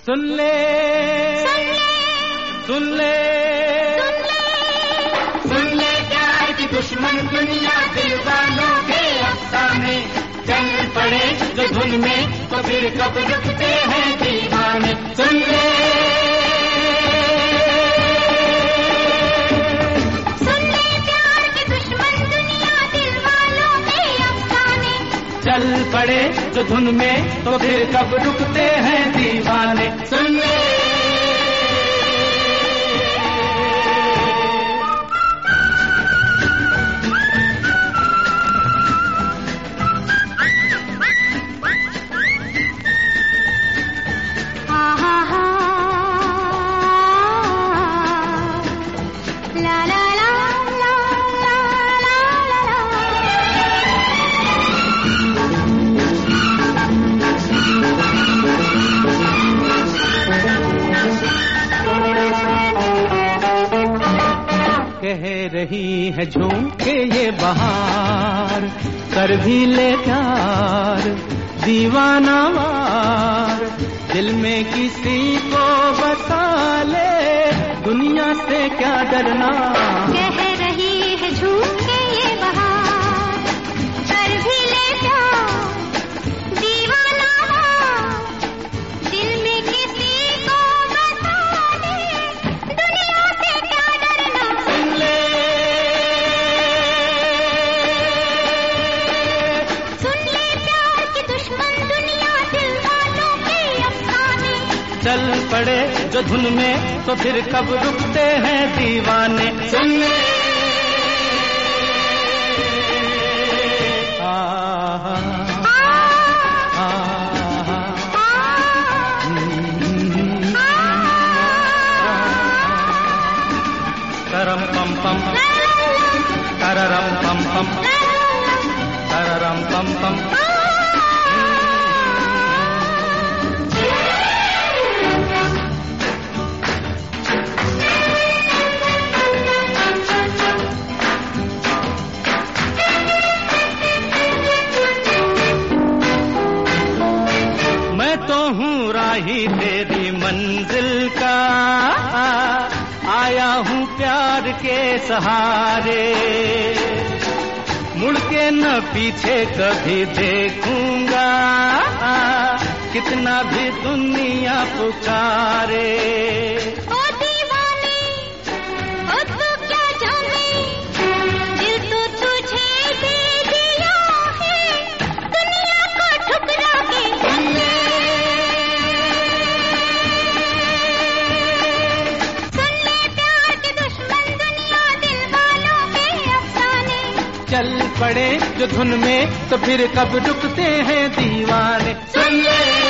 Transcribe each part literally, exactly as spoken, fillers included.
सुन ले सुन ले सुन ले प्यार की दुश्मन दुनिया दिल वालों के अफसाने, चल पड़े जो धुन में तो फिर कब रुकते हैं दीवाने। सुन ले सुन ले प्यार की दुश्मन दुनिया दिल वालों के अफसाने, चल पड़े जो धुन में तो फिर कब रुकते हैं दीवाने। सुन ले कह रही है झूम के ये बहार, कर भी ले प्यार दीवाना वार, दिल में किसी को बसा ले, दुनिया से क्या डरना। कह रही है झूम के ये बहार, कर भी ले प्यार दीवाना वार, दिल में किसी को बसा ले, दुनिया से क्या डरना। सुन ले सुन ले प्यार की दुश्मन दुनिया दिल वालों के अफसाने, चल पड़े जो धुन में तो फिर कब रुकते हैं दीवाने। सुन ले तरम पम पम तररम पम पम तररम पम पम। मैं तो हूँ राही तेरी मंजिल का, आया हूँ प्यार के सहारे, मुड़ के न पीछे कभी देखूंगा, कितना भी दुनिया पुकारे। ओ दीवाने ओ तू क्या जाने, दिल तो तुझे दे दिया है, दुनिया को ठुकरा के। सुन ले सुन ले प्यार की दुश्मन दुनिया दिल वालों के अफसाने, चल पड़े जो धुन में तो फिर कब रुकते हैं दीवाने। सुन ले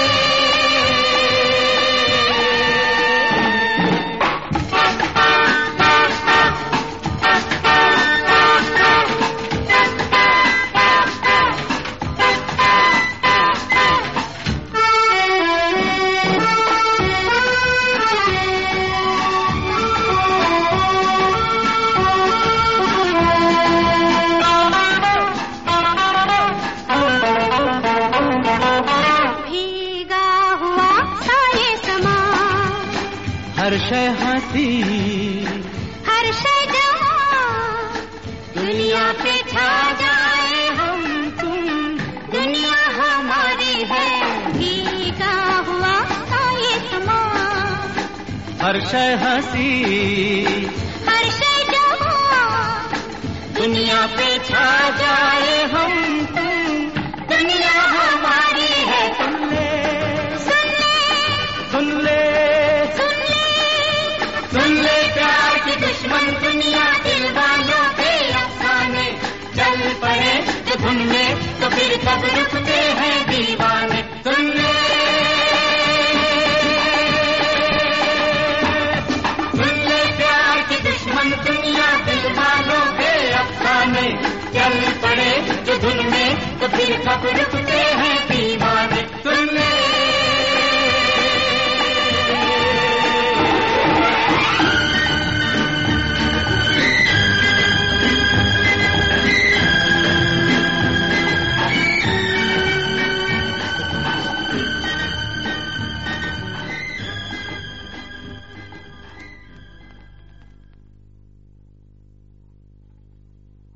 हर शय हंसी हर शय जवां, दुनिया पे छा जाए हम तुम, दुनिया हमारी है, भीगा हुआ सा ये समा। हर शय हंसी हर शय जवां, दुनिया पे छा जाए हम तुम,